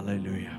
Hallelujah.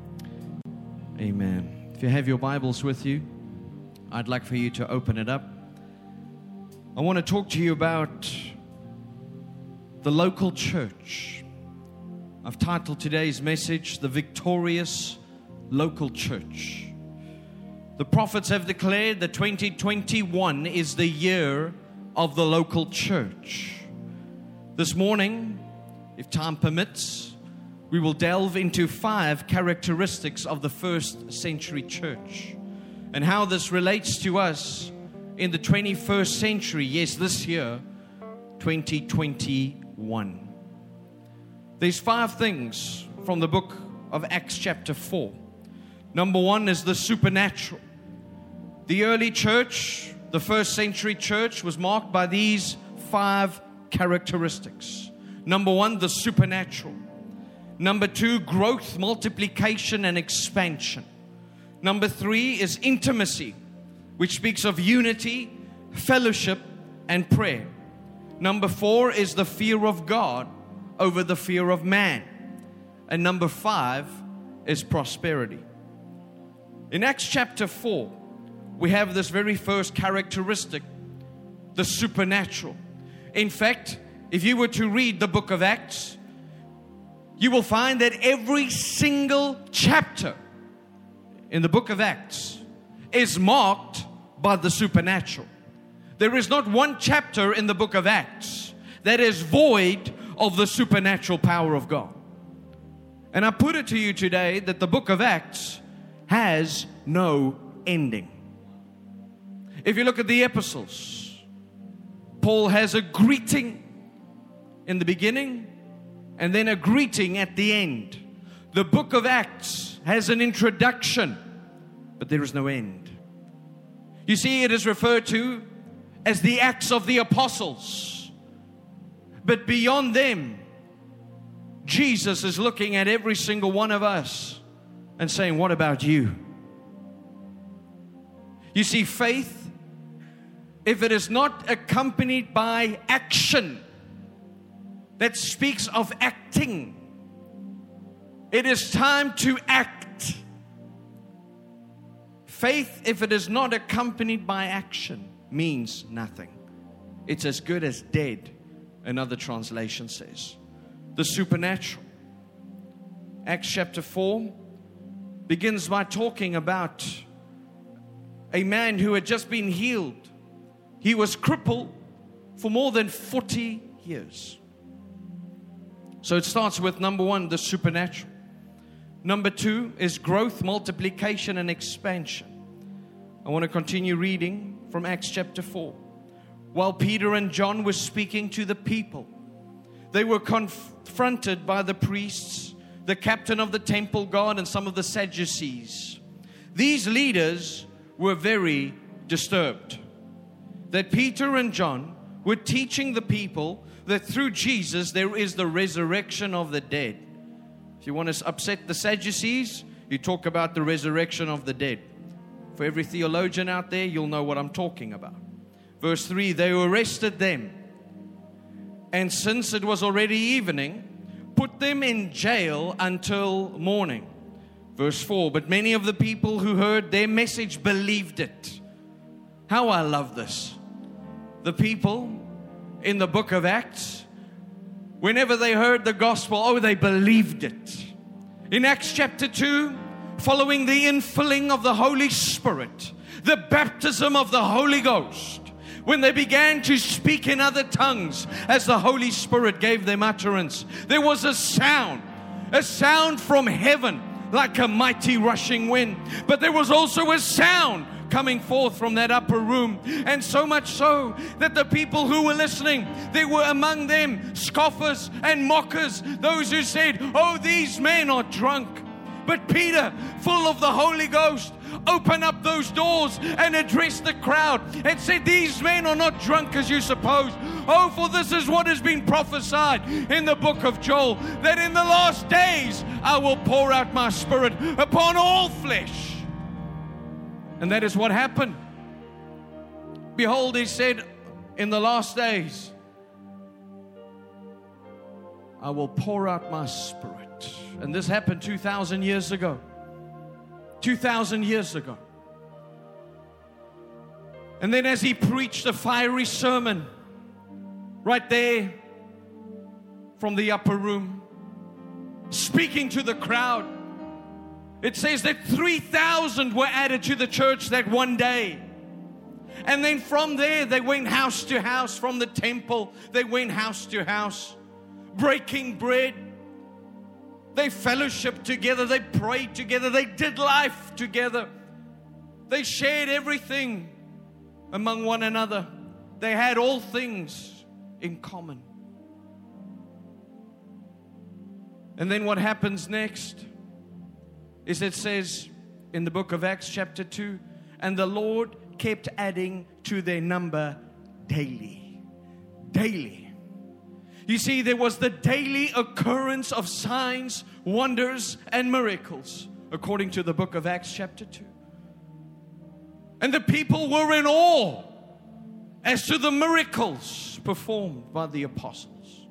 Amen. If you have your Bibles with you, I'd like for you to open it up. I want to talk to you about the local church. I've titled today's message, The Victorious Local Church. The prophets have declared that 2021 is the year of the local church. This morning, if time permits, we will delve into 5 characteristics of the first century church and how this relates to us in the 21st century, yes, this year, 2021. There's 5 things from the book of Acts chapter 4. Number 1 is the supernatural. The early church, the first century church, was marked by these 5 characteristics. Number 1, the supernatural. Number 2, growth, multiplication, and expansion. Number 3 is intimacy, which speaks of unity, fellowship, and prayer. Number 4 is the fear of God over the fear of man. And number 5 is prosperity. In Acts chapter 4, we have this very first characteristic, the supernatural. In fact, if you were to read the book of Acts, you will find that every single chapter in the book of Acts is marked by the supernatural. There is not one chapter in the book of Acts that is void of the supernatural power of God. And I put it to you today that the book of Acts has no ending. If you look at the epistles, Paul has a greeting in the beginning and then a greeting at the end. The book of Acts has an introduction, but there is no end. You see, it is referred to as the Acts of the Apostles. But beyond them, Jesus is looking at every single one of us and saying, what about you? You see, faith, if it is not accompanied by action, that speaks of acting. It is time to act. Faith, if it is not accompanied by action, means nothing. It's as good as dead, another translation says. The supernatural. Acts chapter 4 begins by talking about a man who had just been healed. He was crippled for more than 40 years. So it starts with number 1, the supernatural. Number 2 is growth, multiplication, and expansion. I want to continue reading from Acts chapter 4. While Peter and John were speaking to the people, they were confronted by the priests, the captain of the temple guard, and some of the Sadducees. These leaders were very disturbed that Peter and John were teaching the people that through Jesus there is the resurrection of the dead. If you want to upset the Sadducees, you talk about the resurrection of the dead. For every theologian out there, you'll know what I'm talking about. Verse 3, they arrested them, and since it was already evening, put them in jail until morning. Verse 4, but many of the people who heard their message believed it. How I love this. The people in the book of Acts, whenever they heard the gospel, they believed it. In Acts chapter 2, following the infilling of the Holy Spirit, the baptism of the Holy Ghost, when they began to speak in other tongues as the Holy Spirit gave them utterance, there was a sound from heaven like a mighty rushing wind. But there was also a sound coming forth from that upper room, and so much so that the people who were listening, there were among them scoffers and mockers, those who said, these men are drunk. But Peter, full of the Holy Ghost, opened up those doors and addressed the crowd and said, these men are not drunk as you suppose. For this is what has been prophesied in the book of Joel, that in the last days I will pour out my Spirit upon all flesh. And that is what happened. Behold, he said, in the last days, I will pour out my Spirit. And this happened 2,000 years ago. 2,000 years ago. And then as he preached a fiery sermon right there from the upper room, speaking to the crowd, it says that 3,000 were added to the church that one day. And then from there, they went house to house. From the temple, they went house to house, breaking bread. They fellowshiped together. They prayed together. They did life together. They shared everything among one another. They had all things in common. And then what happens next is it says in the book of Acts chapter 2, and the Lord kept adding to their number daily. Daily. You see, there was the daily occurrence of signs, wonders, and miracles, according to the book of Acts chapter 2. And the people were in awe as to the miracles performed by the apostles.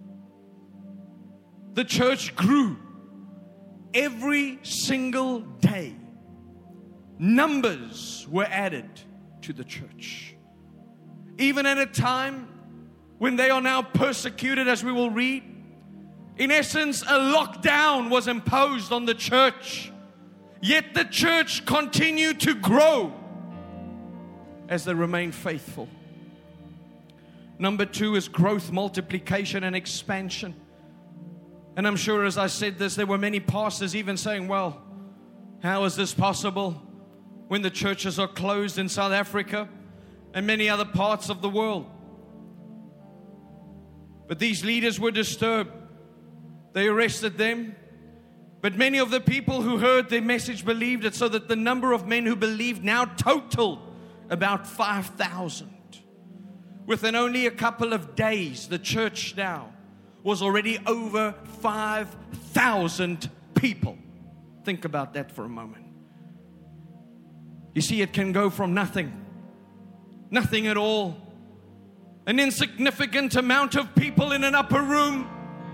The church grew every single day. Numbers were added to the church. Even at a time when they are now persecuted, as we will read. In essence, a lockdown was imposed on the church. Yet the church continued to grow as they remained faithful. Number 2 is growth, multiplication, and expansion. And I'm sure as I said this, there were many pastors even saying, well, how is this possible when the churches are closed in South Africa and many other parts of the world? But these leaders were disturbed. They arrested them. But many of the people who heard their message believed it, so that the number of men who believed now totaled about 5,000. Within only a couple of days, the church now was already over 5,000 people. Think about that for a moment. You see, it can go from nothing at all, an insignificant amount of people in an upper room,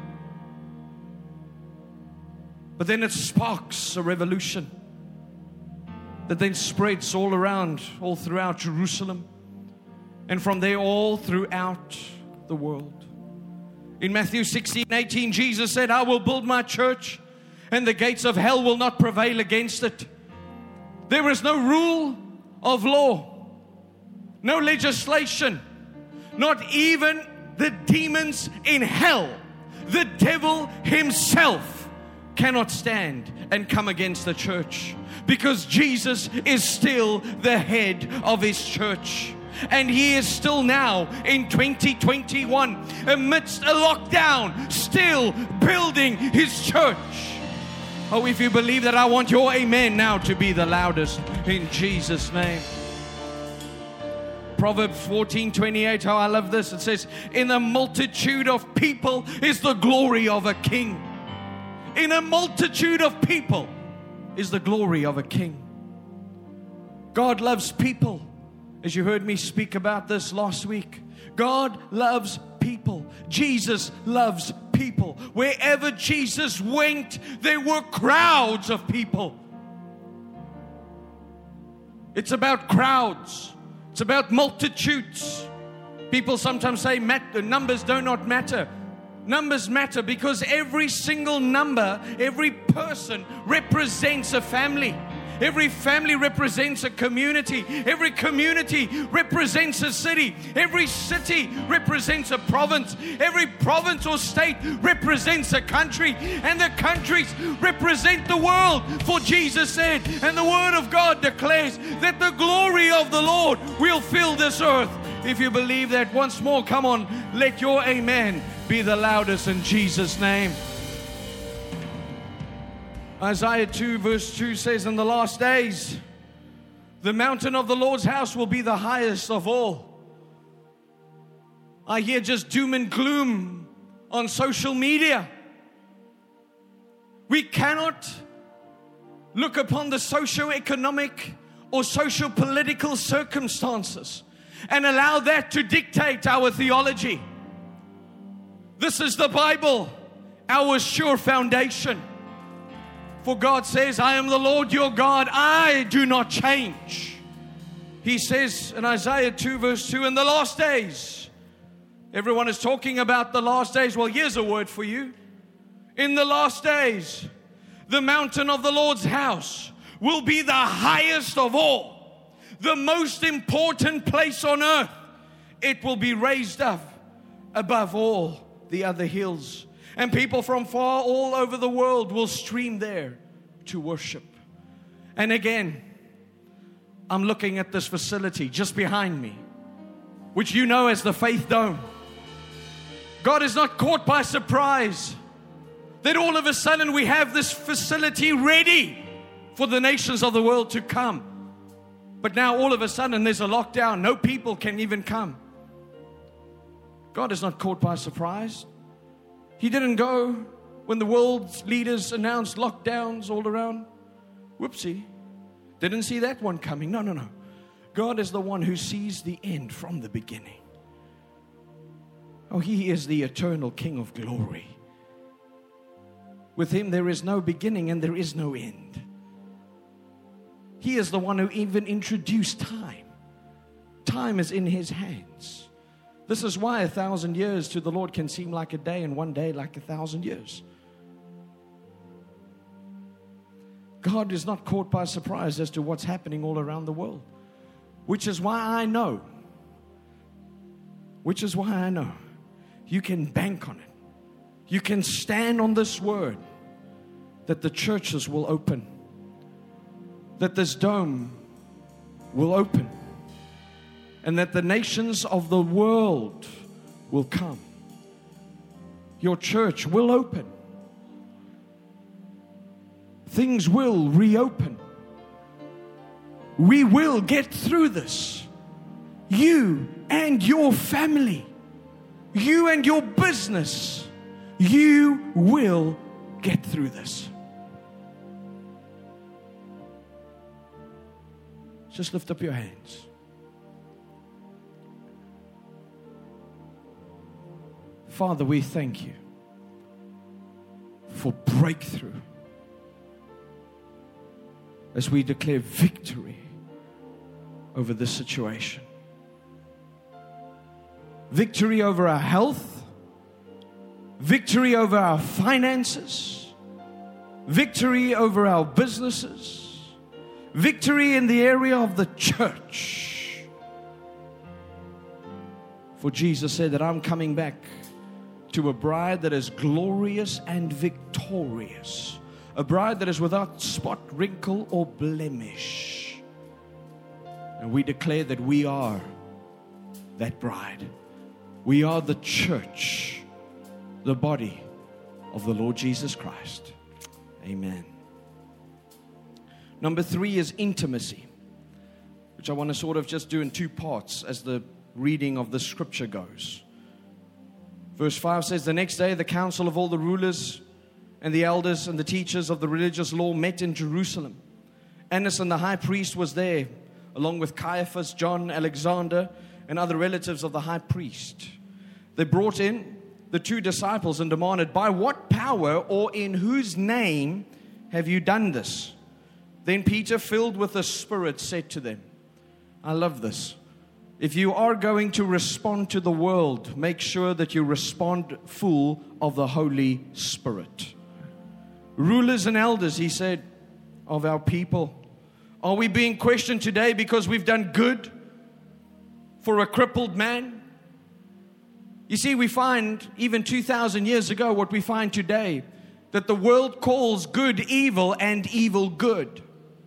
but then it sparks a revolution that then spreads all throughout Jerusalem, and from there all throughout the world. In Matthew 16:18, Jesus said, I will build my church, and the gates of hell will not prevail against it. There is no rule of law, no legislation, not even the demons in hell. The devil himself cannot stand and come against the church, because Jesus is still the head of his church. And he is still now in 2021, amidst a lockdown, still building his church. Oh, if you believe that, I want your amen now to be the loudest in Jesus' name. Proverbs 14:28, how I love this. It says, in a multitude of people is the glory of a king. In a multitude of people is the glory of a king. God loves people. As you heard me speak about this last week, God loves people. Jesus loves people. Wherever Jesus went, there were crowds of people. It's about crowds. It's about multitudes. People sometimes say numbers do not matter. Numbers matter because every single number, every person represents a family. Every family represents a community. Every community represents a city. Every city represents a province. Every province or state represents a country. And the countries represent the world. For Jesus said, and the Word of God declares that the glory of the Lord will fill this earth. If you believe that, once more, come on, let your amen be the loudest in Jesus' name. Isaiah 2 verse 2 says, in the last days, the mountain of the Lord's house will be the highest of all. I hear just doom and gloom on social media. We cannot look upon the socio-economic or social-political circumstances and allow that to dictate our theology. This is the Bible. our sure foundation. For God says, I am the Lord your God. I do not change. He says in Isaiah 2 verse 2, in the last days, everyone is talking about the last days. Well, here's a word for you. In the last days, the mountain of the Lord's house will be the highest of all, the most important place on earth. It will be raised up above all the other hills. And people from far all over the world will stream there to worship. And again, I'm looking at this facility just behind me, which you know as the Faith Dome. God is not caught by surprise that all of a sudden we have this facility ready for the nations of the world to come. But now all of a sudden there's a lockdown. No people can even come. God is not caught by surprise. He didn't go when the world's leaders announced lockdowns all around. Whoopsie. Didn't see that one coming. No. God is the one who sees the end from the beginning. Oh, He is the eternal King of glory. With Him there is no beginning and there is no end. He is the one who even introduced time. Time is in His hands. This is why 1,000 years to the Lord can seem like a day and one day like 1,000 years. God is not caught by surprise as to what's happening all around the world. Which is why I know you can bank on it. You can stand on this word that the churches will open, that this dome will open, and that the nations of the world will come. Your church will open. Things will reopen. We will get through this. You and your family, you and your business, you will get through this. Just lift up your hands. Father, we thank you for breakthrough as we declare victory over this situation. Victory over our health, victory over our finances, victory over our businesses, victory in the area of the church. For Jesus said that I'm coming back to a bride that is glorious and victorious, a bride that is without spot, wrinkle, or blemish. And we declare that we are that bride. We are the church, the body of the Lord Jesus Christ. Amen. Number 3 is intimacy, which I want to sort of just do in 2 parts as the reading of the scripture goes. Verse 5 says, the next day the council of all the rulers and the elders and the teachers of the religious law met in Jerusalem. Annas and the high priest was there, along with Caiaphas, John, Alexander, and other relatives of the high priest. They brought in the 2 disciples and demanded, by what power or in whose name have you done this? Then Peter, filled with the Spirit, said to them, I love this. If you are going to respond to the world, make sure that you respond full of the Holy Spirit. Rulers and elders, he said, of our people, are we being questioned today because we've done good for a crippled man? You see, we find even 2,000 years ago what we find today, that the world calls good evil and evil good.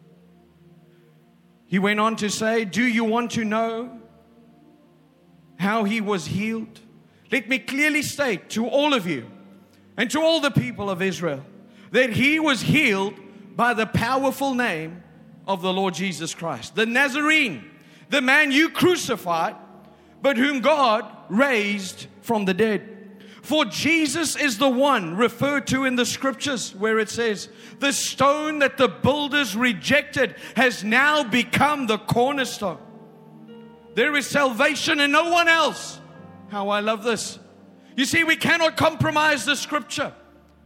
He went on to say, do you want to know how he was healed? Let me clearly state to all of you and to all the people of Israel that he was healed by the powerful name of the Lord Jesus Christ, the Nazarene, the man you crucified, but whom God raised from the dead. For Jesus is the one referred to in the scriptures where it says, the stone that the builders rejected has now become the cornerstone. There is salvation in no one else. How I love this. You see, we cannot compromise the scripture.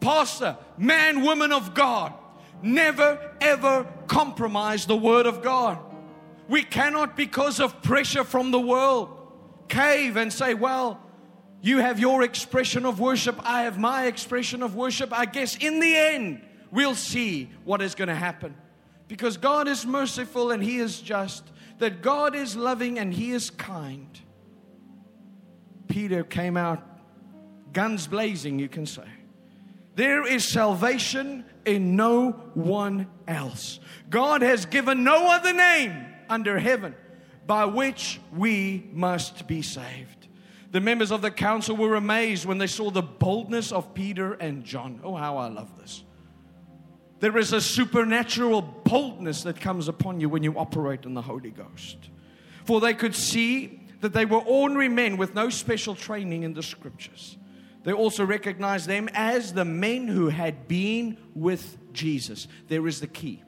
pastor, man, woman of God, never ever compromise the Word of God. We cannot, because of pressure from the world, cave and say, well, you have your expression of worship, I have my expression of worship. I guess in the end, we'll see what is going to happen. Because God is merciful and He is just. That God is loving and He is kind. Peter came out guns blazing, you can say. There is salvation in no one else. God has given no other name under heaven by which we must be saved. The members of the council were amazed when they saw the boldness of Peter and John. Oh, how I love this. There is a supernatural boldness that comes upon you when you operate in the Holy Ghost. For they could see that they were ordinary men with no special training in the Scriptures. They also recognized them as the men who had been with Jesus. There is the key.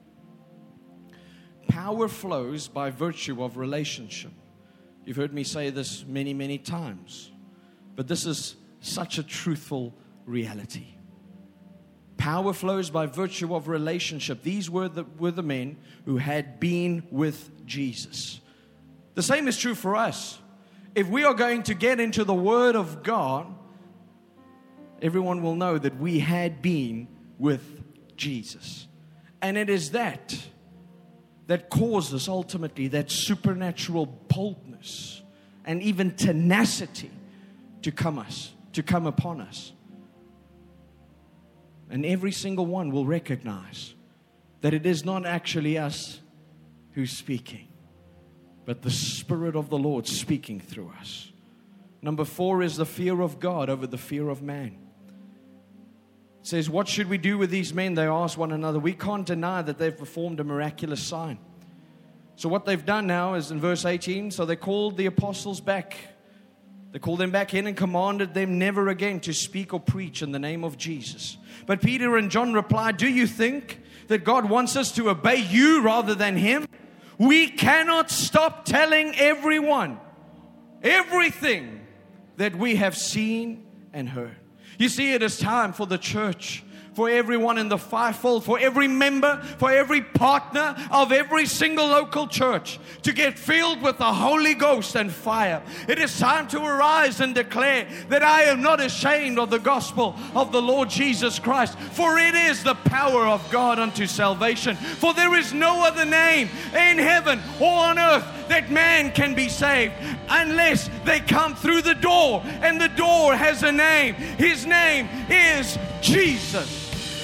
Power flows by virtue of relationship. You've heard me say this many, many times. But this is such a truthful reality. Power flows by virtue of relationship. These were the men who had been with Jesus. The same is true for us. If we are going to get into the Word of God, everyone will know that we had been with Jesus. And it is that causes ultimately that supernatural boldness and even tenacity to come upon us. And every single one will recognize that it is not actually us who's speaking, but the Spirit of the Lord speaking through us. Number 4 is the fear of God over the fear of man. It says, what should we do with these men? They asked one another. We can't deny that they've performed a miraculous sign. So what they've done now is in verse 18, so they called the apostles back. They called them back in and commanded them never again to speak or preach in the name of Jesus. But Peter and John replied, do you think that God wants us to obey you rather than Him? We cannot stop telling everyone everything that we have seen and heard. You see, it is time for the church, for everyone in the fivefold, for every member, for every partner of every single local church to get filled with the Holy Ghost and fire. It is time to arise and declare that I am not ashamed of the gospel of the Lord Jesus Christ, for it is the power of God unto salvation. For there is no other name in heaven or on earth that man can be saved unless they come through the door, and the door has a name. His name is Jesus.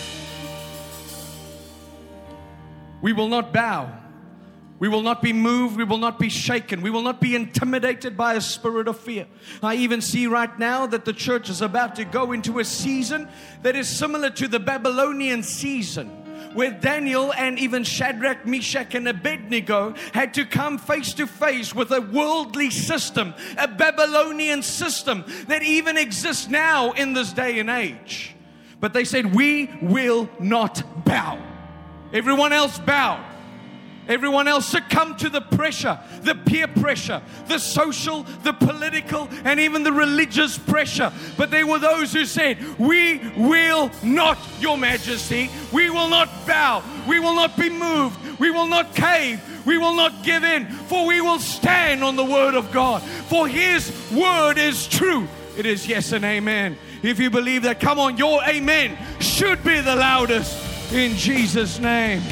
We will not bow. We will not be moved. We will not be shaken. We will not be intimidated by a spirit of fear. I even see right now that the church is about to go into a season that is similar to the Babylonian season, where Daniel and even Shadrach, Meshach, and Abednego had to come face to face with a worldly system, a Babylonian system that even exists now in this day and age. But they said, we will not bow. Everyone else bowed. Everyone else succumbed to the pressure, the peer pressure, the social, the political, and even the religious pressure. But there were those who said, we will not, Your Majesty, we will not bow, we will not be moved, we will not cave, we will not give in, for we will stand on the Word of God. For His Word is true. It is yes and amen. If you believe that, come on, your amen should be the loudest. In Jesus' name.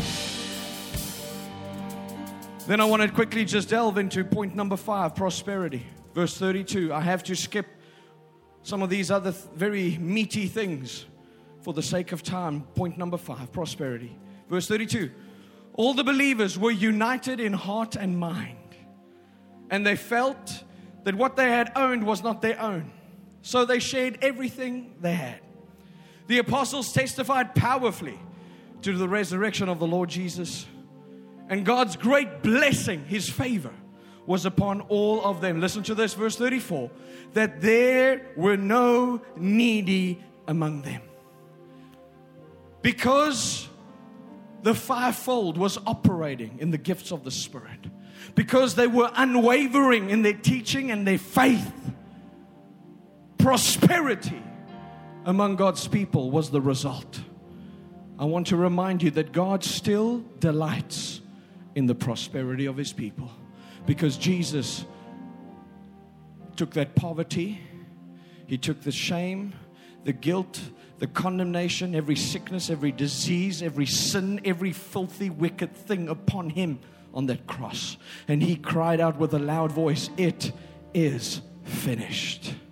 Then I want to quickly just delve into point number 5, prosperity. Verse 32. I have to skip some of these other very meaty things for the sake of time. Point number 5, prosperity. Verse 32. All the believers were united in heart and mind, and they felt that what they had owned was not their own. So they shared everything they had. The apostles testified powerfully to the resurrection of the Lord Jesus. And God's great blessing, His favor, was upon all of them. Listen to this, verse 34. That there were no needy among them. Because the fivefold was operating in the gifts of the Spirit. Because they were unwavering in their teaching and their faith. Prosperity among God's people was the result. I want to remind you that God still delights in the prosperity of His people, because Jesus took that poverty, He took the shame, the guilt, the condemnation, every sickness, every disease, every sin, every filthy, wicked thing upon Him on that cross. And He cried out with a loud voice, "It is finished."